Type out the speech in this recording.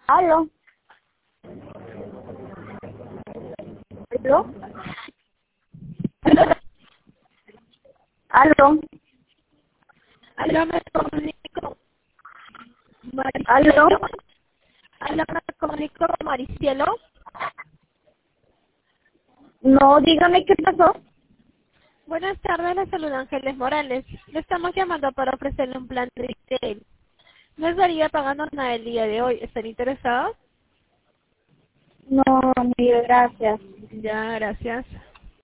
¿Aló? ¿Aló? ¿Aló? Aló, me comunico. ¿Aló? Maricielo. Aló, me comunico con Maricielo. No, dígame qué pasó. Buenas tardes, le saluda Ángeles Morales. Le estamos llamando para ofrecerle un plan de retail. No estaría pagando nada el día de hoy. ¿Están interesados? No, mire, gracias. Ya, gracias.